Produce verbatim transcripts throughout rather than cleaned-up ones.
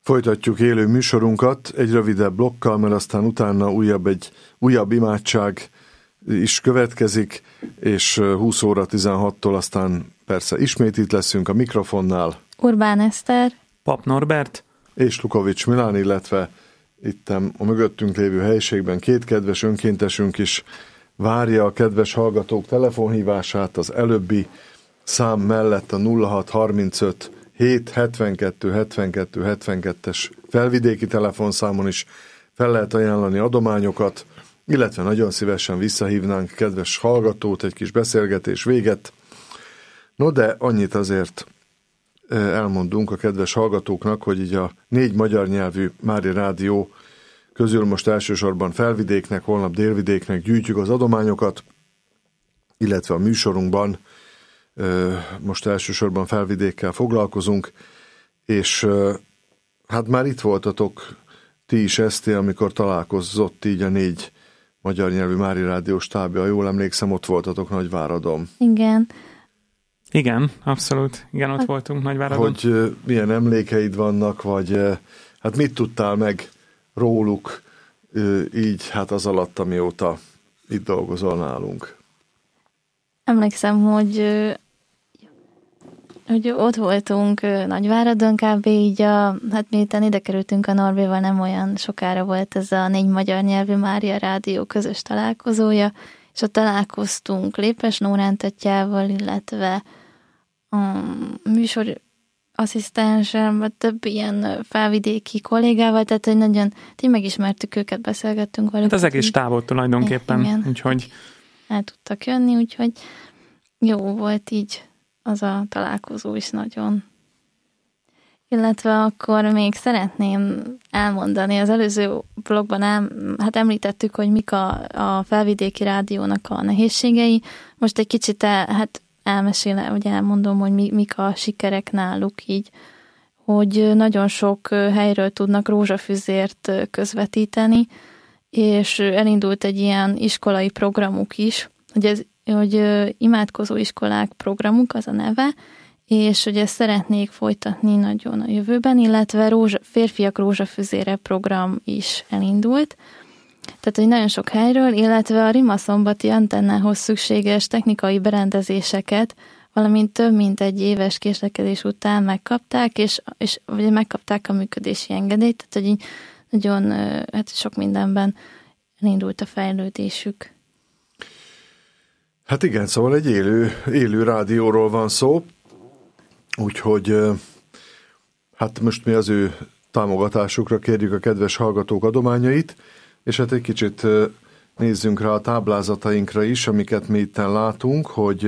Folytatjuk élő műsorunkat egy rövidebb blokkal, mert aztán utána újabb egy újabb imádság is következik, és húsz óra tizenhattól aztán persze ismét itt leszünk a mikrofonnál. Urbán Eszter, Pap Norbert és Lukovics Milán, illetve ittem a mögöttünk lévő helyiségben két kedves önkéntesünk is várja a kedves hallgatók telefonhívását az előbbi szám mellett a nulla hat harmincöt hét hetvenkettő hetvenkettő hetvenkettes felvidéki telefonszámon is fel lehet ajánlani adományokat, illetve nagyon szívesen visszahívnánk kedves hallgatót, egy kis beszélgetés véget. No de annyit azért elmondunk a kedves hallgatóknak, hogy így a négy magyar nyelvű Mária Rádió közül most elsősorban felvidéknek, holnap délvidéknek gyűjtjük az adományokat, illetve a műsorunkban most elsősorban felvidékkel foglalkozunk, és hát már itt voltatok ti is, Eszti, amikor találkozott így a négy magyar nyelvű Mária Rádió stábja, jól emlékszem, ott voltatok Nagyváradon. Igen. Igen, abszolút. Igen, ott voltunk Nagyváradon. Hogy milyen emlékeid vannak, vagy hát mit tudtál meg róluk így hát az alatt, amióta itt dolgozol nálunk? Emlékszem, hogy, hogy ott voltunk Nagyváradon, kb. Így a, hát miután ide kerültünk a Norbéval, nem olyan sokára volt ez a négy magyar nyelvű Mária Rádió közös találkozója, és ott találkoztunk Lépes Nórán Tatjával, illetve a műsor asszisztenssel, vagy több ilyen felvidéki kollégával, tehát hogy nagyon, így megismertük őket, beszélgettünk velük. Hát az egész távot tulajdonképpen, igen, úgyhogy el tudtak jönni, úgyhogy jó volt így az a találkozó is nagyon. Illetve akkor még szeretném elmondani, az előző blogban el, hát említettük, hogy mik a, a felvidéki rádiónak a nehézségei. Most egy kicsit el, hát elmesélem, vagy elmondom, hogy mi, mik a sikerek náluk így, hogy nagyon sok helyről tudnak rózsafüzért közvetíteni, és elindult egy ilyen iskolai programuk is, hogy ez hogy imádkozó iskolák programuk, az a neve, és hogy ezt szeretnék folytatni nagyon a jövőben, illetve rózsa, férfiak rózsafüzére program is elindult. Tehát, hogy nagyon sok helyről, illetve a Rimaszombati antennához szükséges technikai berendezéseket, valamint több mint egy éves késlekedés után megkapták, és, és vagy megkapták a működési engedélyt, tehát, hogy így nagyon hát sok mindenben elindult a fejlődésük. Hát igen, szóval egy élő, élő rádióról van szó, úgyhogy hát most mi az ő támogatásukra kérjük a kedves hallgatók adományait, és hát egy kicsit nézzünk rá a táblázatainkra is, amiket mi itten látunk, hogy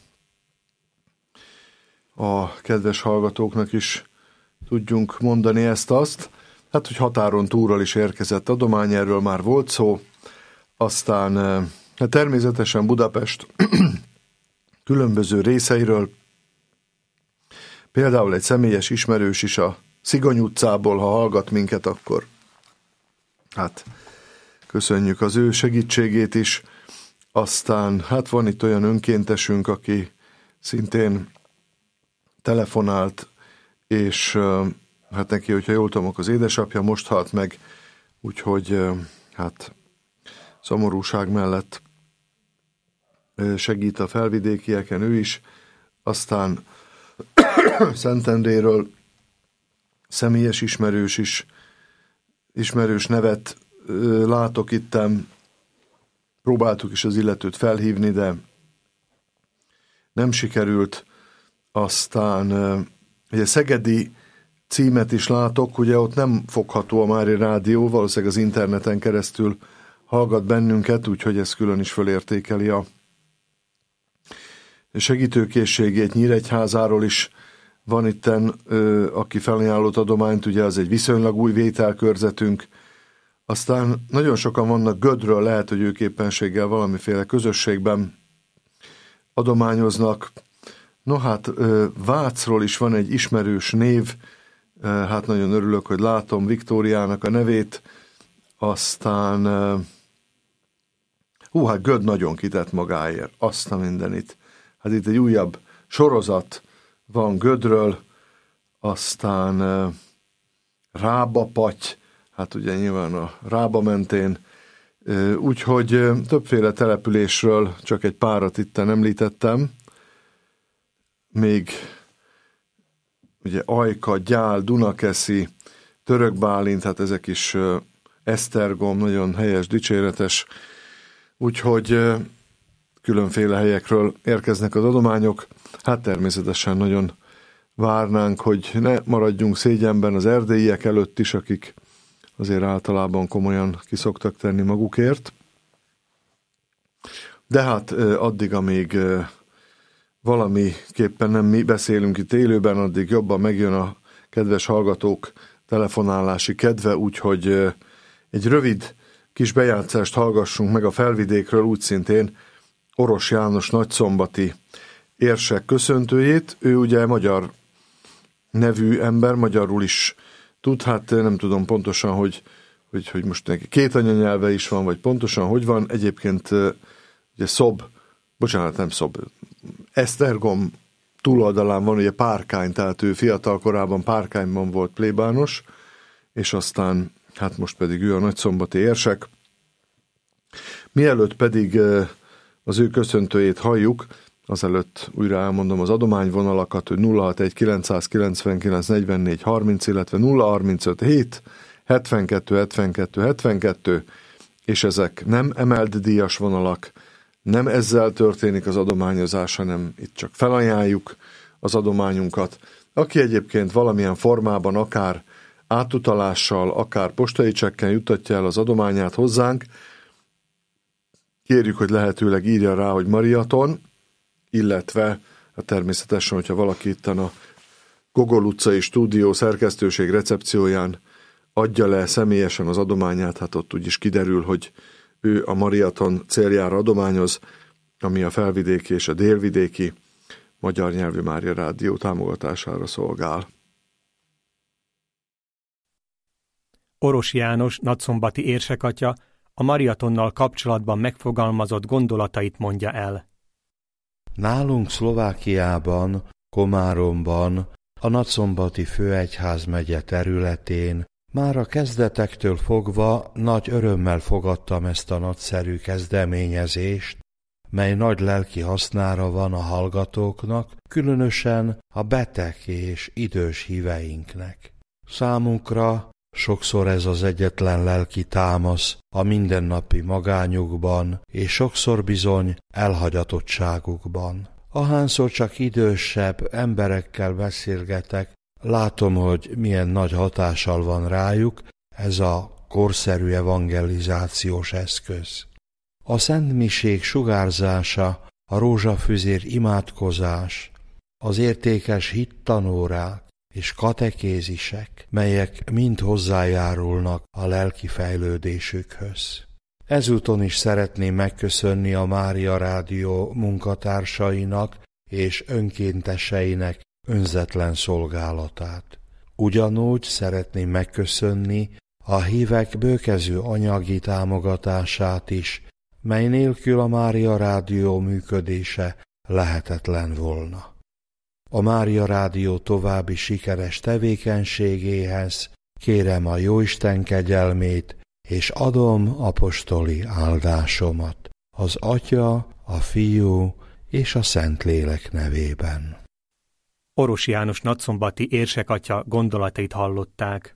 a kedves hallgatóknak is tudjunk mondani ezt-azt. Hát, hogy határon túlról is érkezett adomány, erről már volt szó, aztán hát természetesen Budapest különböző részeiről, például egy személyes ismerős is a Szigony utcából, ha hallgat minket, akkor hát köszönjük az ő segítségét is. Aztán hát van itt olyan önkéntesünk, aki szintén telefonált, és hát neki, hogyha jól tudom, az édesapja most halt meg, úgyhogy hát szomorúság mellett segít a felvidékieken ő is. Aztán Szentendréről személyes ismerős is, ismerős nevet látok itten, próbáltuk is az illetőt felhívni, de nem sikerült. Aztán ugye szegedi címet is látok, ugye ott nem fogható a Mária Rádió, valószínűleg az interneten keresztül hallgat bennünket, úgyhogy ez külön is fölértékeli a segítőkészségét. Nyíregyházáról is van itten, aki felajánlott adományt, ugye az egy viszonylag új vételkörzetünk. Aztán nagyon sokan vannak Gödről, lehet, hogy ők éppenséggel valamiféle közösségben adományoznak. No hát Vácról is van egy ismerős név, hát nagyon örülök, hogy látom Viktóriának a nevét. Aztán hú, hát Göd nagyon kitett magáért, azt a mindenit. Hát itt egy újabb sorozat van Gödről, aztán Rába-Patty, hát ugye nyilván a Rába mentén, úgyhogy többféle településről csak egy párat itten említettem, még ugye Ajka, Gyál, Dunakeszi, Törökbálint, hát ezek is Esztergom, nagyon helyes, dicséretes, úgyhogy különféle helyekről érkeznek az adományok. Hát természetesen nagyon várnánk, hogy ne maradjunk szégyenben az erdélyiek előtt is, akik azért általában komolyan kiszoktak tenni magukért. De hát addig, amíg valamiképpen nem mi beszélünk itt élőben, addig jobban megjön a kedves hallgatók telefonálási kedve, úgyhogy egy rövid kis bejátszást hallgassunk meg a Felvidékről, úgy szintén Oros János nagyszombati érsek köszöntőjét. Ő ugye magyar nevű ember, magyarul is tud, hát nem tudom pontosan, hogy, hogy, hogy most neki két anyanyelve is van, vagy pontosan hogy van. Egyébként ugye Szob, bocsánat, nem Szob, Esztergom túloldalán van ugye Párkány, tehát ő fiatal korában Párkányban volt plébános, és aztán hát most pedig ő a nagyszombati érsek. Mielőtt pedig az ő köszöntőjét halljuk, azelőtt újra elmondom az adományvonalakat, hogy nulla hatvanegy kilencszázkilencvenkilenc negyvennégy harminc, illetve nulla harmincöt hét hetvenkettő hetvenkettő hetvenkettő, és ezek nem emelt díjas vonalak, nem ezzel történik az adományozás, hanem itt csak felajánljuk az adományunkat. Aki egyébként valamilyen formában, akár átutalással, akár postai csekken juttatja el az adományát hozzánk, kérjük, hogy lehetőleg írja rá, hogy Mariaton, illetve hát természetesen, hogyha valaki itt a Gogol utcai stúdió szerkesztőség recepcióján adja le személyesen az adományát, hát ott úgyis kiderül, hogy ő a Mariaton céljára adományoz, ami a felvidéki és a délvidéki magyar nyelvű Mária Rádió támogatására szolgál. Oros János nagyszombati érsekatya a Mariatonnal kapcsolatban megfogalmazott gondolatait mondja el. Nálunk Szlovákiában, Komáromban, a Nagyszombati főegyházmegye területén már a kezdetektől fogva nagy örömmel fogadtam ezt a nagyszerű kezdeményezést, mely nagy lelki hasznára van a hallgatóknak, különösen a beteg és idős híveinknek. Számunkra sokszor ez az egyetlen lelki támasz a mindennapi magányukban, és sokszor bizony elhagyatottságukban. Ahányszor csak idősebb emberekkel beszélgetek, látom, hogy milyen nagy hatással van rájuk ez a korszerű evangelizációs eszköz. A szentmiség sugárzása, a rózsafüzér imádkozás, az értékes hittanórák és katekézisek, melyek mind hozzájárulnak a lelki fejlődésükhöz. Ezúton is szeretném megköszönni a Mária Rádió munkatársainak és önkénteseinek önzetlen szolgálatát. Ugyanúgy szeretném megköszönni a hívek bőkező anyagi támogatását is, mely nélkül a Mária Rádió működése lehetetlen volna. A Mária Rádió további sikeres tevékenységéhez kérem a Jóisten kegyelmét, és adom apostoli áldásomat az Atya, a Fiú és a Szentlélek nevében. Oros János nagyszombati érsekatya gondolatait hallották.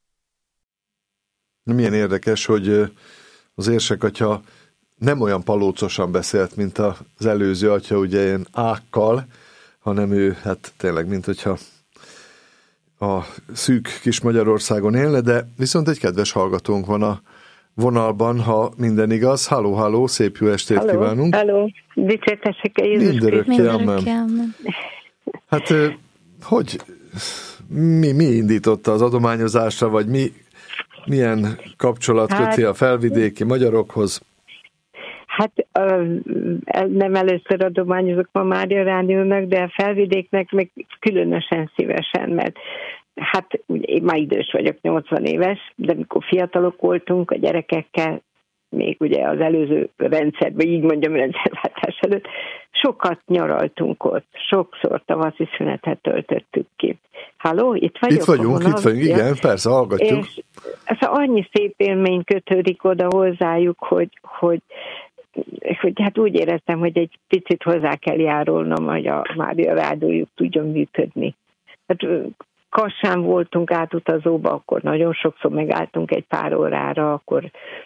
Milyen érdekes, hogy az érsekatya nem olyan palócosan beszélt, mint az előző atya, ugye ilyen ákkal, hanem ő hát tényleg, mint hogyha a szűk kis Magyarországon élne, de viszont egy kedves hallgatónk van a vonalban, ha minden igaz. Halló, halló, szép jó estét halló, kívánunk. Halló, dicsértessek a Jézus Krisztus. Mindörökké. Hát, hogy mi, mi indította az adományozásra, vagy mi, milyen kapcsolat hát, köti a felvidéki magyarokhoz? Hát nem először adományozok ma Mária Rádiónak, de a felvidéknek meg különösen szívesen, mert hát én már idős vagyok, nyolcvan éves, de mikor fiatalok voltunk a gyerekekkel, még ugye az előző rendszerben, így mondjam, rendszerváltás előtt, sokat nyaraltunk ott, sokszor tavaszi szünetet töltöttük ki. Halló, itt vagyok? Itt vagyunk, itt vagyunk, igen, persze, hallgatjuk. És ez annyi szép élmény kötődik oda hozzájuk, hogy, hogy, hogy hát úgy éreztem, hogy egy picit hozzá kell járulnom, hogy a Mária Rádiójuk tudjon működni. Hát Kassán voltunk átutazóba, akkor nagyon sokszor megálltunk egy pár órára, akkor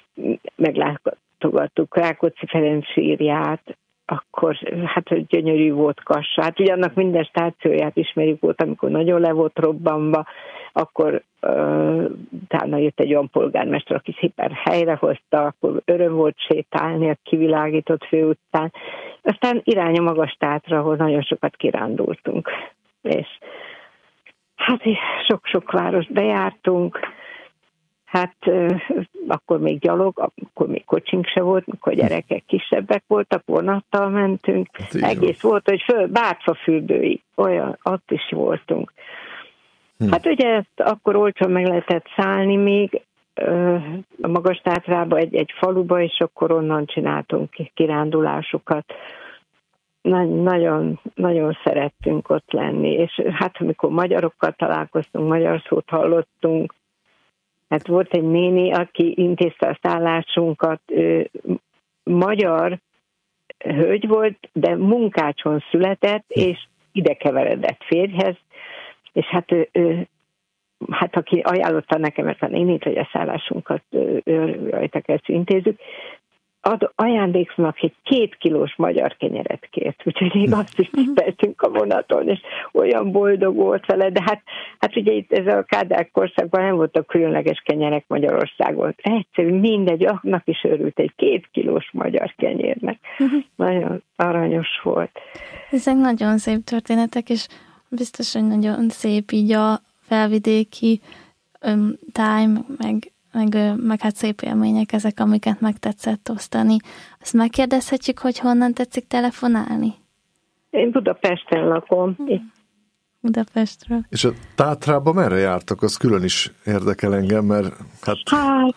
meglátogattuk Rákóczi Ferenc sírját, akkor hát gyönyörű volt Kassa. Hát ugye annak minden stációját ismerjük volt, amikor nagyon le volt robbanva, akkor uh, utána jött egy olyan polgármester, aki szépen helyrehozta, akkor öröm volt sétálni a kivilágított főutcán. Aztán irány a Magas-Tátra, ahol nagyon sokat kirándultunk. És hát sok-sok várost bejártunk, hát euh, akkor még gyalog, akkor még kocsink se volt, amikor gyerekek kisebbek voltak, vonattal mentünk. Hát egész volt, hogy föl, Bártfafürdőig, olyan, ott is voltunk. Hm. Hát ugye ezt akkor olcsón meg lehetett szállni még euh, a Magas-Tátrába, egy, egy faluba, és akkor onnan csináltunk kirándulásokat. Nagyon, nagyon szerettünk ott lenni, és hát amikor magyarokkal találkoztunk, magyar szót hallottunk, hát volt egy néni, aki intézte a szállásunkat, ő magyar hölgy volt, de munkácson született, és ide keveredett férjhez, és hát ő, ő hát aki ajánlotta nekem ezt a nénit, hogy a szállásunkat rajta keresztül intézzük, ad, ajándéksznak egy két kilós magyar kenyeret kért, úgyhogy még azt is tippeltünk a vonaton, és olyan boldog volt vele, de hát, hát ugye itt ez a Kádár korszakban nem voltak különleges kenyerek Magyarországon. Egyszerűen mindegy, annak is örült egy két kilós magyar kenyérnek. Nagyon aranyos volt. Ezek nagyon szép történetek, és biztos, hogy nagyon szép így a felvidéki um, táj, meg Meg, meg hát szép élmények ezek, amiket meg tetszett osztani. Azt megkérdezhetjük, hogy honnan tetszik telefonálni? Én Budapesten lakom. Hmm. Budapestről. És a Tátrába merre jártak? Az külön is érdekel engem, mert hát... Hát,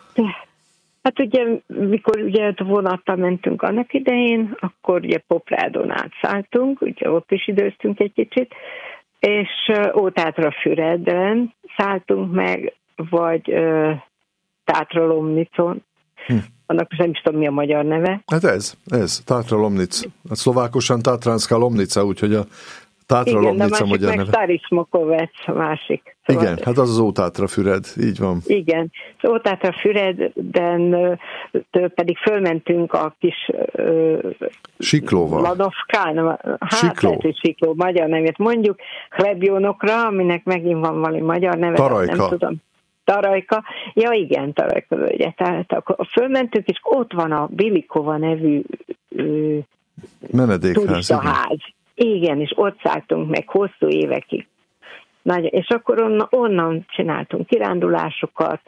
hát ugye, mikor ugye vonattal mentünk annak idején, akkor ugye Poprádon átszálltunk, ugye ott is időztünk egy kicsit, és Ótátrafüredben szálltunk meg, vagy... Tátra Lomnicon. Hm. Annak nem is tudom, mi a magyar neve. Hát ez, ez, Tátra Lomnic. A szlovákosan Tatránszka Lomnica, úgyhogy a Tátra Lomnica magyar neve. Igen, meg Staris Mokovec a másik. Szóval igen, hát az az Ótátrafüred, így van. Igen, az Ótátrafüreden pedig fölmentünk a kis Siklóval. Lanovkán, hát Sikló. lehet, hogy Sikló, magyar nevét mondjuk, Hlebjónokra, aminek megint van valami magyar neve, Tarajka. Nem tudom. Tarajka, ja igen, Tarajka völgye. Tehát akkor fölmentünk, és ott van a Bilikova nevű ö, menedékház. Turistaház. Igen. igen, és ott szálltunk meg hosszú évekig. Nagy, és akkor onnan, onnan csináltunk kirándulásokat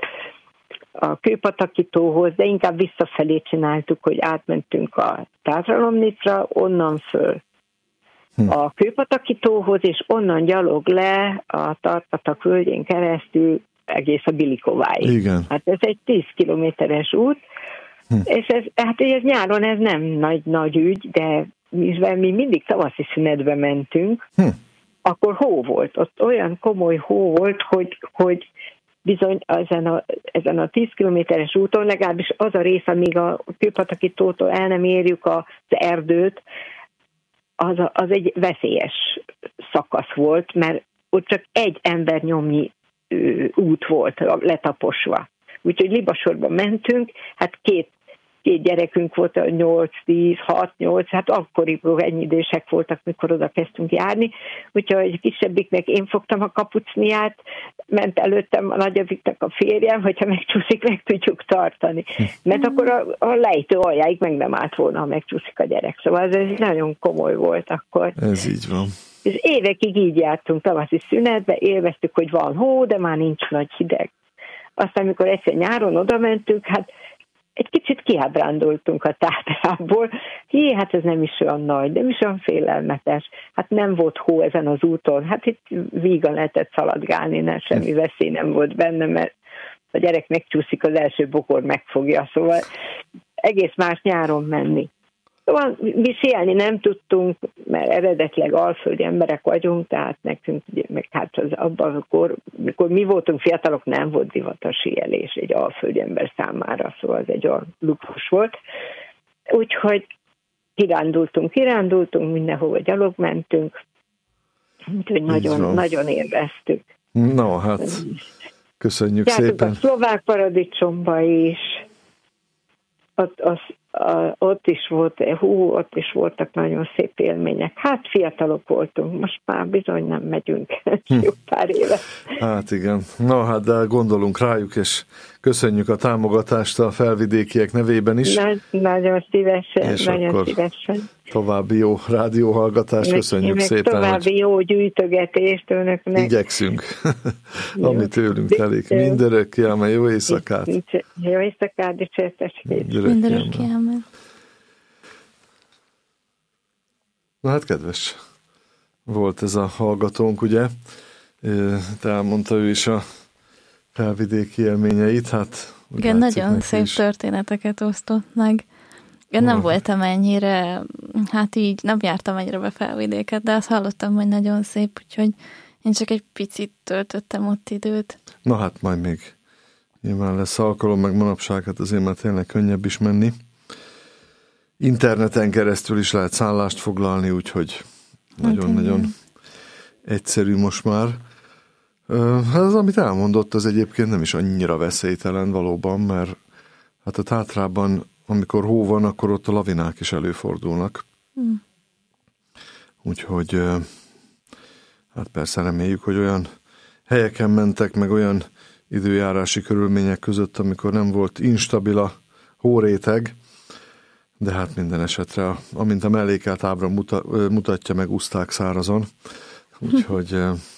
a Kőpatakítóhoz, de inkább visszafelé csináltuk, hogy átmentünk a Tátra-Lomnicra, onnan föl hm. a Kőpatakítóhoz, és onnan gyalog le a Tarpatak völgyén keresztül egész a Bilikováig. Igen. Hát ez egy tíz kilométeres út, hm. és ez, hát ez nyáron ez nem nagy, nagy ügy, de mivel mi mindig tavaszi szünetbe mentünk, hm. akkor hó volt. Ott olyan komoly hó volt, hogy, hogy bizony ezen a, ezen a tíz kilométeres úton, legalábbis az a rész, amíg a Kőpatakítótól el nem érjük az erdőt, az, a, az egy veszélyes szakasz volt, mert ott csak egy ember nyomnyi út volt letaposva. Úgyhogy libasorban mentünk, hát két, két gyerekünk volt, a nyolc, tíz, hat, nyolc, hát akkoriban ennyi idősek voltak, mikor oda kezdtünk járni. Úgyhogy kisebbiknek én fogtam a kapucniát, ment előttem a nagyobbiknak a férjem, hogyha megcsúszik, meg tudjuk tartani. Mert akkor a, a lejtő aljáig meg nem állt volna, ha megcsúszik a gyerek. Szóval ez, ez nagyon komoly volt akkor. Ez így van. És évekig így jártunk tavaszi szünetbe, élveztük, hogy van hó, de már nincs nagy hideg. Aztán, amikor egyszer nyáron oda mentünk, hát egy kicsit kiábrándultunk a Tátrából. Hé, hát ez nem is olyan nagy, nem is olyan félelmetes. Hát nem volt hó ezen az úton. Hát itt vígan lehetett szaladgálni, nem, semmi veszély nem volt benne, mert a gyerek megcsúszik, az első bokor megfogja. Szóval egész más nyáron menni. Szóval mi sielni nem tudtunk, mert eredetileg alföldi emberek vagyunk, tehát nekünk, meg hát az abban, amikor, amikor mi voltunk fiatalok, nem volt divat a síelés egy alföldi ember számára, szóval ez egy olyan luxus volt. Úgyhogy kirándultunk, kirándultunk, mindenhova gyalog mentünk, úgyhogy nagyon, nagyon élveztük. No, hát köszönjük Jártunk szépen. A szlovák paradicsomba is, ott, az, a, ott is volt, hú, ott is voltak nagyon szép élmények. Hát fiatalok voltunk, most már bizony nem megyünk hm. jó pár éve. Hát igen. Na hát, de gondolunk rájuk, és köszönjük a támogatást a felvidékiek nevében is. Nagy, nagyon szívesen, és nagyon akkor szívesen. További jó rádióhallgatást, köszönjük meg szépen. További hogy jó gyűjtögetést önöknek. Igyekszünk, ami tőlünk telik. Mindörökké, amely jó éjszakát. Jó éjszakát, dicsértességét. Mindörökké, amen. Na hát kedves volt ez a hallgatónk, ugye? Te elmondta ő is a felvidéki élményeit, hát... Igen, nagyon szép is. Történeteket osztott meg. Én nem oh. voltam ennyire, hát így nem jártam ennyire be felvidéket, de azt hallottam, hogy nagyon szép, úgyhogy én csak egy picit töltöttem ott időt. Na hát majd még nyilván lesz alkalom, meg manapság, hát azért már tényleg könnyebb is menni. Interneten keresztül is lehet szállást foglalni, úgyhogy nagyon-nagyon egyszerű most már. Hát az, amit elmondott, az egyébként nem is annyira veszélytelen valóban, mert hát a Tátrában, amikor hó van, akkor ott a lavinák is előfordulnak. Mm. Úgyhogy hát persze reméljük, hogy olyan helyeken mentek, meg olyan időjárási körülmények között, amikor nem volt instabil a hóréteg, de hát minden esetre, amint a mellékelt ábra mutatja, meg úszták szárazon. Úgyhogy...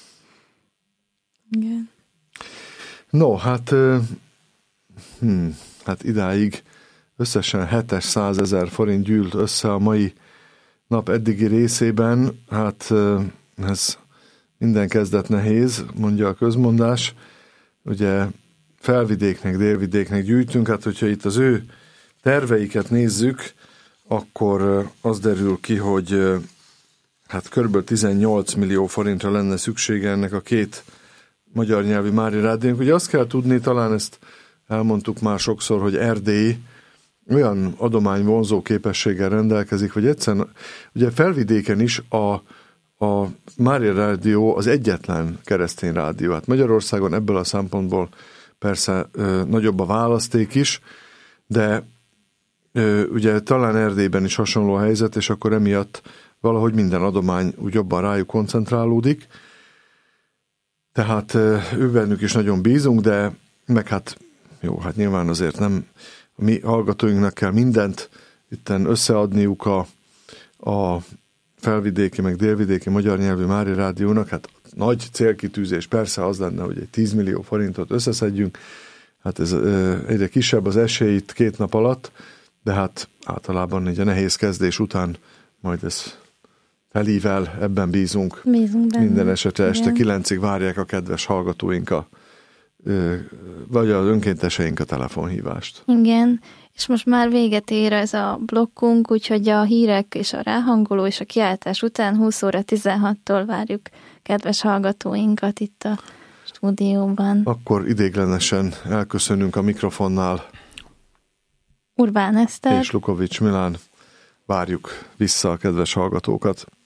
Igen. No, hát, hm, hát idáig összesen hétszázezer forint gyűlt össze a mai nap eddigi részében. Hát ez minden kezdet nehéz, mondja a közmondás. Ugye felvidéknek, délvidéknek gyűjtünk, hát hogyha itt az ő terveiket nézzük, akkor az derül ki, hogy hát kb. tizennyolc millió forintra lenne szüksége ennek a két magyar nyelvi Mária Rádiónk. Ugye azt kell tudni, talán ezt elmondtuk már sokszor, hogy Erdély olyan adományvonzó képességgel rendelkezik, hogy egyszerűen, ugye felvidéken is a, a Mária Rádió az egyetlen keresztény rádió. Hát Magyarországon ebből a szempontból persze ö, nagyobb a választék is, de ö, ugye talán Erdélyben is hasonló a helyzet, és akkor emiatt valahogy minden adomány úgy jobban rájuk koncentrálódik. Tehát ő bennük is nagyon bízunk, de meg hát jó, hát nyilván azért nem a mi hallgatóinknak kell mindent itten összeadniuk a, a felvidéki, meg délvidéki magyar nyelvű Mária Rádiónak. Hát nagy célkitűzés persze az lenne, hogy egy tíz millió forintot összeszedjünk. Hát ez egyre kisebb az esély itt két nap alatt, de hát általában egy a nehéz kezdés után majd ez felível, ebben bízunk. Bízunk benne. Minden esetre este kilencig várják a kedves hallgatóink a, vagy az önkénteseink a telefonhívást. Igen, és most már véget ér ez a blokkunk, úgyhogy a hírek és a ráhangoló és a kiáltás után húsz óra tizenhattól várjuk kedves hallgatóinkat itt a stúdióban. Akkor idéglenesen elköszönünk a mikrofonnál. Urbán Eszter És Lukovics Milán. Várjuk vissza a kedves hallgatókat.